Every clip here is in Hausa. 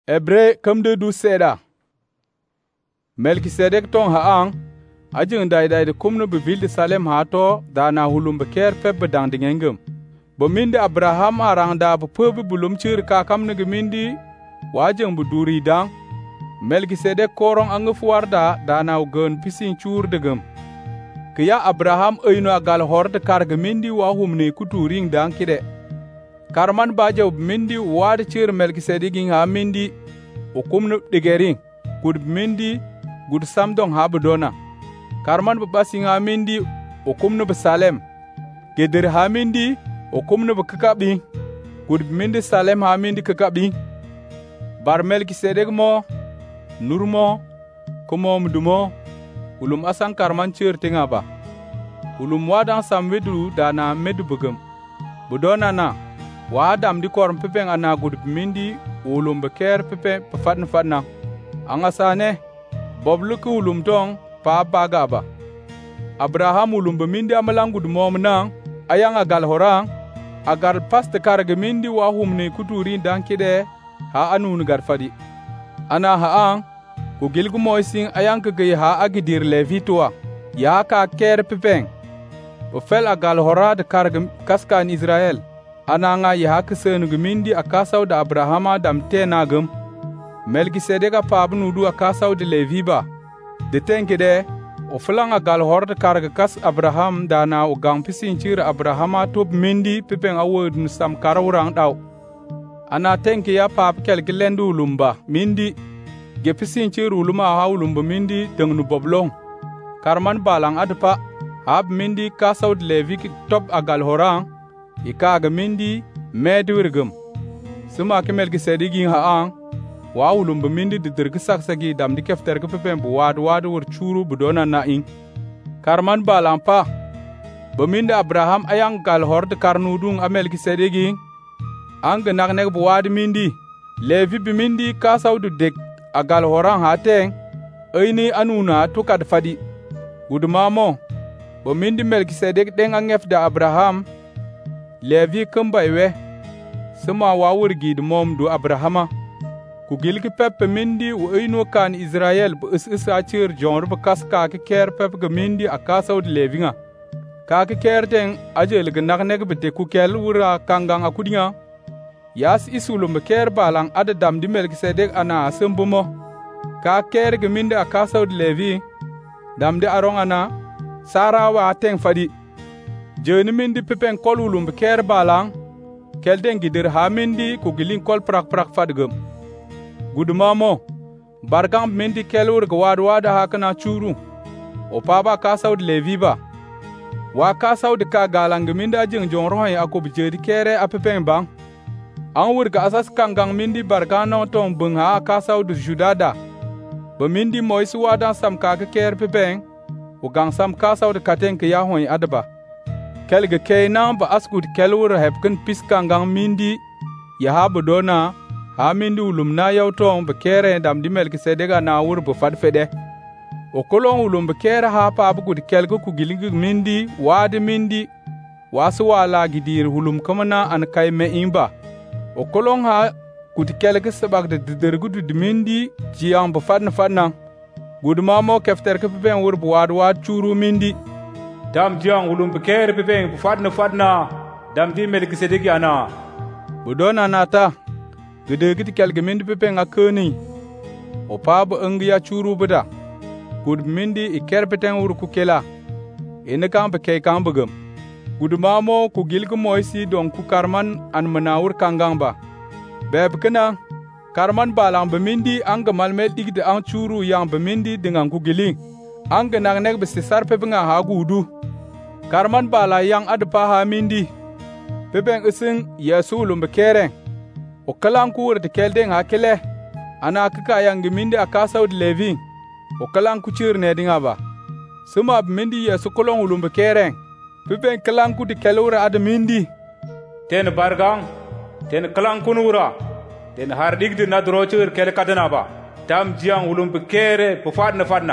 Ebre kamde du seda. Melkisedek ton haang, ajing dai de kumnu bevilde Salem hato da na hulum beker feb bedang dingengem. Bominde Abraham arang da bepebe bulum chir ka kamne gemindi, wajing beduri dang. Melkisedek korong angefuar da na ugen pisin chur degem. Kaya Abraham ayno agal horde kar gemindi wa humne kuturing dang kide. Karman baja mindi wad chir Melkisedek ha mindi, ukumnu digering, kud mindi, gud samdong ha bedona. Karman babasing ha mindi, ukumnu besalem. Geder ha mindi, ukumnu bekakabi, kud mindi Salem ha mindi kakabi. Bar Melkisedek mo, nur mo, kumo mdumo, ulum asang karman chir tinga ba. Ulum wadang samwedu dana medu begem. Bedona na, wadam di korm pepeng ana gud mindi, ulum beker pepe pefatna. Angasane, bobluku ulum tong pa baga ba. Abraham ulum bemindi amalang gud momnang, ayang agal horang, agar pas tekar gemindi wa humne kuturin dan kide, ha anun garfadi. Ana haang, ugilgu moising ayang kegay ha agidir levitua, ya ka ker pepeng. Befel agal hora de kargem kaskan Israel. Ananga ya kesen gemindi akasaw da Abrahama dam tenagem. Melkisedek apabnu du akasaw de Leviba. De tenkede, o flang agal hora de karga kas Abraham dana o gang pisin chir Abrahama top mindi pepeng awod nusam karawrang daw. Ana tenke ya pap kelkilendu lumba mindi. Gepisin chir uluma ha ulumba mindi tengnu boblong. Karman balang adpa. Hab mindi kasaw de Levik top agal horang, ikaga mindi medwirgum. Suma ke Melkisedek haang, wa ulum mindi de dirgisaksagi dam di kefter ke pepen bu wad wur churu budona na ing. Karman balampa, bemindi Abraham ayang gal hord karnudung a Melkisedek ang genak bu wad mindi, Levi bimindi kasaw du dek agal horang hateng, ayni anuna tukad fadi. Gudumamo, bomindi Melkisedek deng angef da Abraham, Levi kembaiwe, sema wawur gid mom du Abrahama. Kugilki pepe mindi u ino kan Israel bu is achir jonr bu kas kake ker pepe gemindi akasaw de Levi nga. Kake ker deng ajel genak bete kukel wura kangang akudinya. Yas isulum ker balang adadam di Melkisedek ana asembumo. Kake ker gemindi akasaw de Levi, dam de arong ana, Sara wa teng fadi. Jeni mindi pepen kol ulum ker balang, kelden gidir ha mindi kugilin kol prak fadgum. Gudumamo, bargang mindi kelur gwadwada hakana churu. Opaba kasaw de Levi ba. Wa kasaw de ka galang mindi ajing jonrohay akob jedi kere a pepen bang. Ang wurga asas kangang mindi bargano tong bungha kasaw de Judada. Bemindi moisu wadan sam kake ker pepen, o gang sam kasaw de katen ke yahoy adaba. Kelge keinan ba askud kelur hepken piskan gang mindi, yaha bodona, ha mindi ulum na yawtong be kere dam di Melkisedek na wur bu fadfede. O kolon ulum be kere ha pa abgud kelge kugilingi mindi, wadi mindi, wasu wala gidir ulum kamana an kai me imba. O kolon ha kud kelge sabak de dergudu di mindi, jiyang bu fadna. Gudumamo kefter ke pepen wur bu wad churu mindi. Dam jiang ulum beker pepen bu fadna, dam di Melkisedek ana. Budona nata, gedegit kelge mindi pepen akeni. Opa bu ya churu buda. Gud mindi iker peten wur kukela. Ene kan bekei kan begem. Gudumamo ku gilgu moisi don ku karman an menawur kangang ba. Beb kena, karman balang bemindi ang gemalmel digde ang churu yang bemindi dengan kugiling. Ang genang nek besisar pepenga ha gudu. Karman bala yang adpa ha mindi. Pepeng ising Yesu ulum bekere. O kalang kur de keldeng ha kele. Ana kaka yang gemindi akasaw de Levi. O kalang kuchir ne dinga ba. Suma bemindi Yesu kolong ulum bekere. Pepeng kalang ku de kelura ad mindi. Ten bargang, ten kalang kunura. Den har digde na drochur kele kadana ba. Dam jiang ulum bekere bu fadna.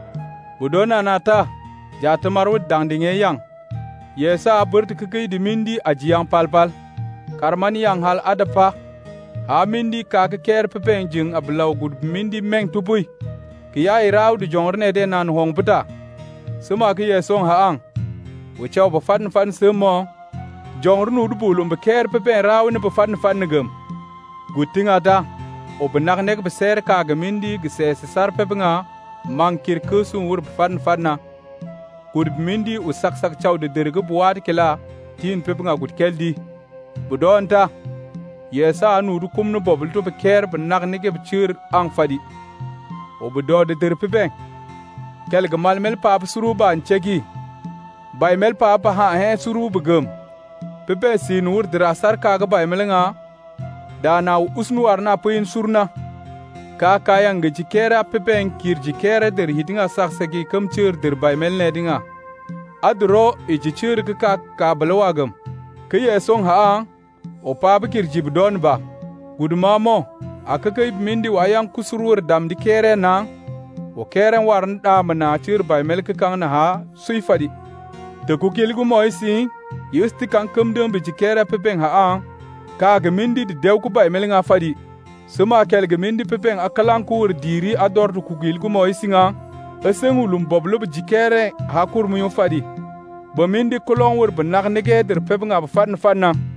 Budona nata, jatamarwud dangdinge yang. Yesa aburt kekei di mindi ajiyang palpal. Karman yang hal adapa, A mindi ka ke ker pepen jing ablaw gud mindi meng tupui. Ki ya iraw di jongre de nan hong puta. Suma ki ye song ha ang. Wichaw ba fan sumo. Jongre nu du bulum be ker pepen raw ne ba fan gem. Gutinga da. O benak nek beser ka ga mindi gise sar pepenga. Mang kir kusun wur fan na. Gud mindi usak chaw de derge buat kela. Tin pepenga gud keldi. Budonta. Yesa anu du kum no bobul to be ker benak nege bchir ang fadi. O budo de der pepen. Kel gamal mel pa suru ba anchegi. Bay mel pa ha he suru bugum. Pepe sin wur drasar kaga bay melenga. Da na usnu arna puin surna. Ka kayang ge jikera pepen kir jikera der hidinga saksegi kum chir der bay mel nedinga. Adro ijichir ka balawagam. Kiye song ha o pa bikir jibdon ba. Gudmamo akakai mindi wayang kusurur dam di kere na. O keren warn da mana chir bay mel kang na ha suifadi. De kukilgu moisi yusti kan kumdum bi jikera pepen ha ka ga mindi di dew ku bay mel nga fadi. Suma kel ga mindi pepen akalan kur diri ador du kukilgu moisi nga. Esengu lumboblo bi jikere ha kur mu fadi. Bo mindi kulon wur benak nege der pepen nga fan na.